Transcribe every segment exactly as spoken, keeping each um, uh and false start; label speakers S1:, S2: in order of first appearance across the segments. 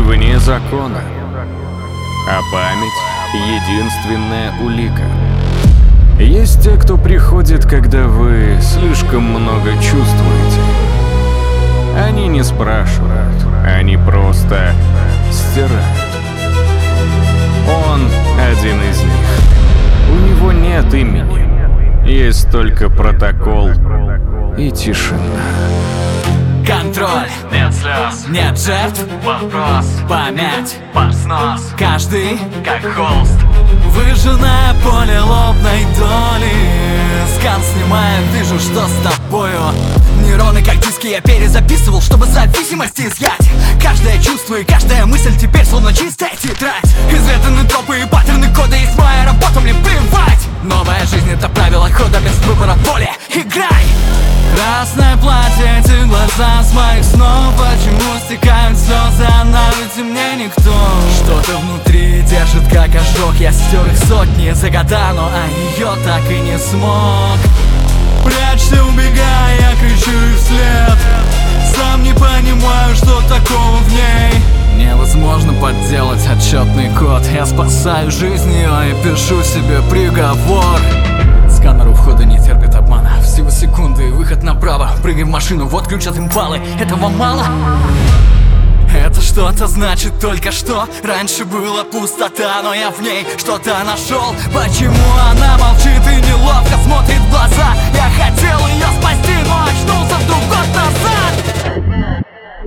S1: вне закона, а память — единственная улика. Есть те, кто приходит, когда вы слишком много чувствуете. Они не спрашивают, они просто стирают. Он один из них. У него нет имени, есть только протокол и тишина.
S2: Контроль,
S3: нет слез,
S2: нет жертв,
S3: вопрос,
S2: память,
S3: пар снос,
S2: каждый
S3: как холст.
S2: выжженное поле лобной доли. Скан снимает, вижу, что с тобою. Нейроны как диски я перезаписывал, чтобы зависимости изъять. Каждое чувство и каждая мысль теперь словно чистая тетрадь. Изведаны тропы и паттерны кода, есть моя работа, мне плевать. Новая жизнь — это правило хода, без выбора воли. Играй! Красное платье, эти глаза с моих снов. Почему стекают слезы, она ведь и мне никто. Что-то внутри держит как ожог. Я стер их сотни за года, но а ее так и не смог. Прячься, убегай, я кричу ей вслед. Сам не понимаю, что такого в ней. Невозможно подделать отчетный код. Я спасаю жизнь ее и пишу себе приговор. Сканер у входа не терпит обмана. Всего секунды и выход направо. Прыгай в машину, вот ключ от импалы. Этого мало? Это что-то значит только что. Раньше была пустота, но я в ней что-то нашел. Почему она молчит и неловко смотрит в глаза? Я хотел ее спасти, но очнулся вдруг год назад.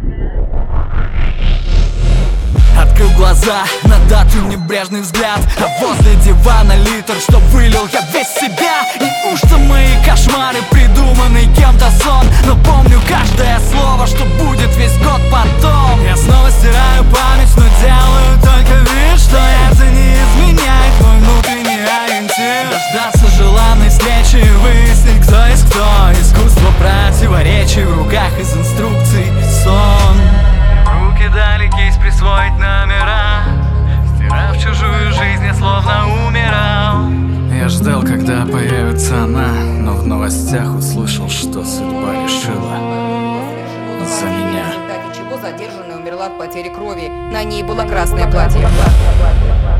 S2: Открыл глаза, на дату небрежный взгляд. А возле дивана литр, что вылил я весь себя. Неужто мои кошмары придуманы кем-то сон? Но помню каждое слово, что будет весь год потом. Я снова стираю память, но делаю только вид, что это не изменяет мой внутренний ориентир. Дождаться желанной встречи и выяснить, кто есть кто. Искусство противоречий в руках из инструкций сон.
S3: Руки дали кейс присвоить номера. Стирав чужую жизнь, я словно умирал.
S2: Я ждал, когда появится она, но в новостях услышал, что судьба решила за меня.
S4: В результате чего задержанная умерла от потери крови. На ней было красное платье.